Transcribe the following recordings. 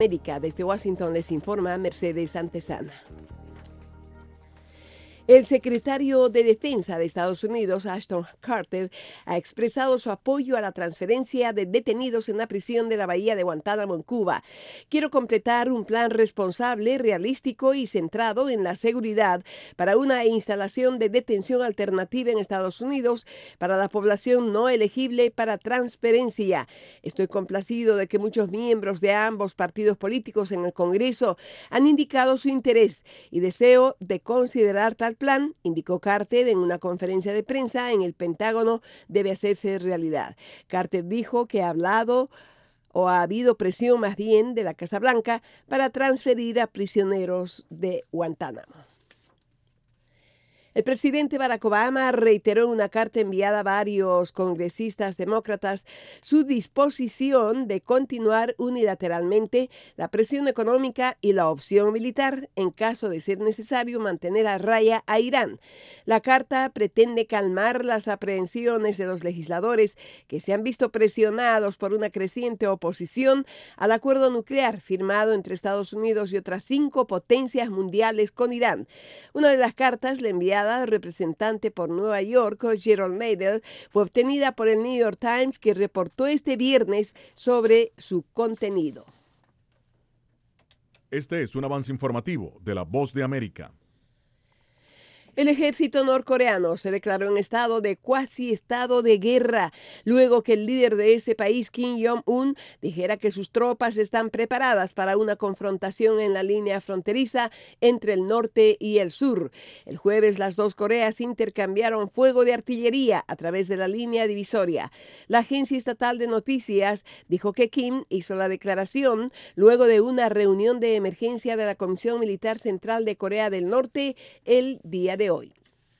América. Desde Washington les informa Mercedes Antesana. El secretario de Defensa de Estados Unidos, Ashton Carter, ha expresado su apoyo a la transferencia de detenidos en la prisión de la Bahía de Guantánamo en Cuba. Quiero completar un plan responsable, realístico y centrado en la seguridad para una instalación de detención alternativa en Estados Unidos para la población no elegible para transferencia. Estoy complacido de que muchos miembros de ambos partidos políticos en el Congreso han indicado su interés y deseo de considerar tal plan, indicó Carter en una conferencia de prensa en el Pentágono, debe hacerse realidad. Carter dijo que ha habido presión más bien de la Casa Blanca para transferir a prisioneros de Guantánamo. El presidente Barack Obama reiteró en una carta enviada a varios congresistas demócratas su disposición de continuar unilateralmente la presión económica y la opción militar en caso de ser necesario mantener a raya a Irán. La carta pretende calmar las aprehensiones de los legisladores que se han visto presionados por una creciente oposición al acuerdo nuclear firmado entre Estados Unidos y otras 5 potencias mundiales con Irán. Una de las cartas, la enviada al representante por Nueva York, Jerrold Nadler, fue obtenida por el New York Times, que reportó este viernes sobre su contenido. Este es un avance informativo de La Voz de América. El ejército norcoreano se declaró en cuasi estado de guerra, luego que el líder de ese país, Kim Jong-un, dijera que sus tropas están preparadas para una confrontación en la línea fronteriza entre el norte y el sur. El jueves, las dos Coreas intercambiaron fuego de artillería a través de la línea divisoria. La agencia estatal de noticias dijo que Kim hizo la declaración luego de una reunión de emergencia de la Comisión Militar Central de Corea del Norte el día de hoy.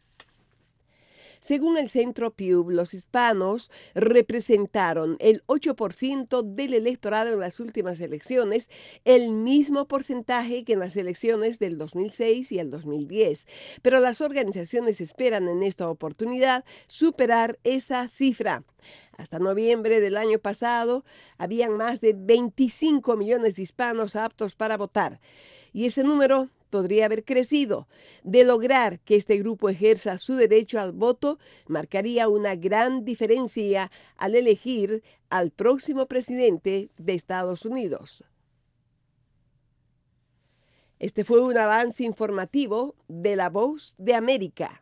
Según el Centro Pew, los hispanos representaron el 8% del electorado en las últimas elecciones, el mismo porcentaje que en las elecciones del 2006 y el 2010. Pero las organizaciones esperan en esta oportunidad superar esa cifra. Hasta noviembre del año pasado, habían más de 25 millones de hispanos aptos para votar. Y ese número podría haber crecido. De lograr que este grupo ejerza su derecho al voto, marcaría una gran diferencia al elegir al próximo presidente de Estados Unidos. Este fue un avance informativo de La Voz de América.